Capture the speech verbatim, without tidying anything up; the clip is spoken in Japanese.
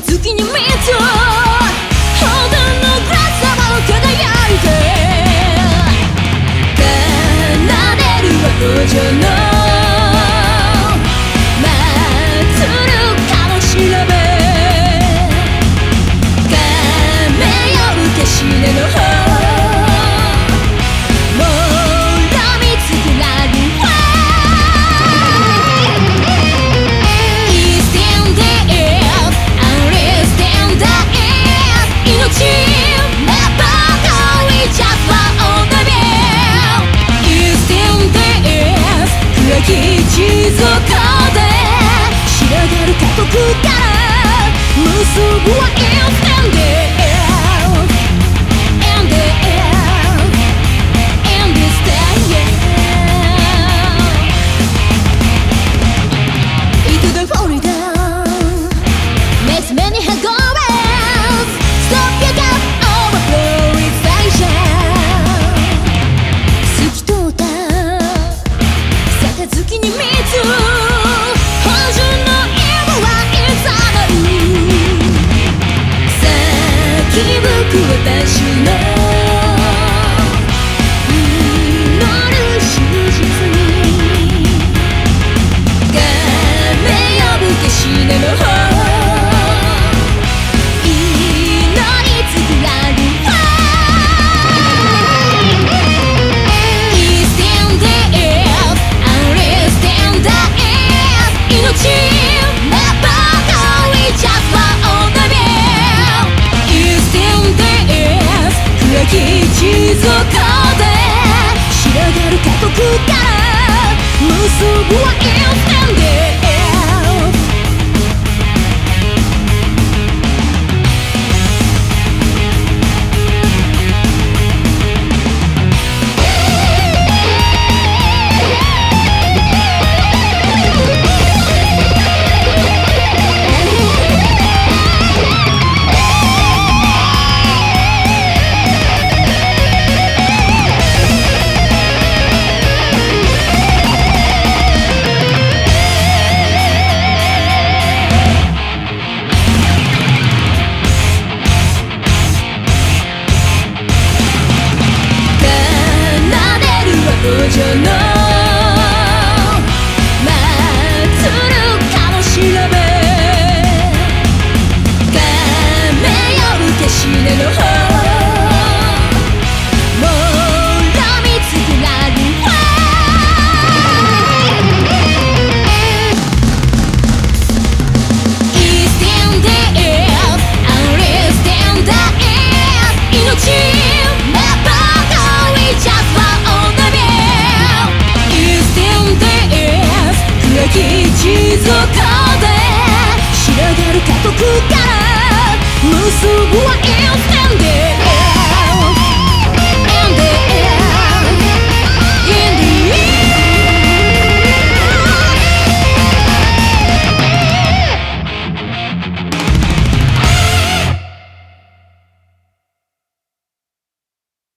月に見つホールのグラス玉を輝いて奏でるは無情の祭るかもしれべ亀よ受け死ねの方地図で白がる過酷から結ぶは Instant And the And this day Into the Florida Makes many hangovers Stop your gap overflow excitation 透き通った杯に水本純の今はいざなる咲く私の祈る真実に亀呼ぶ消し根の方祈り作られる地図で白がる過酷から結ぶは Instant無情の祭るかもしれべ亀よ受け死ねの方もろみつくられるわInstant Death Unreal Stand Up 命地図で白がる過酷から結ぶは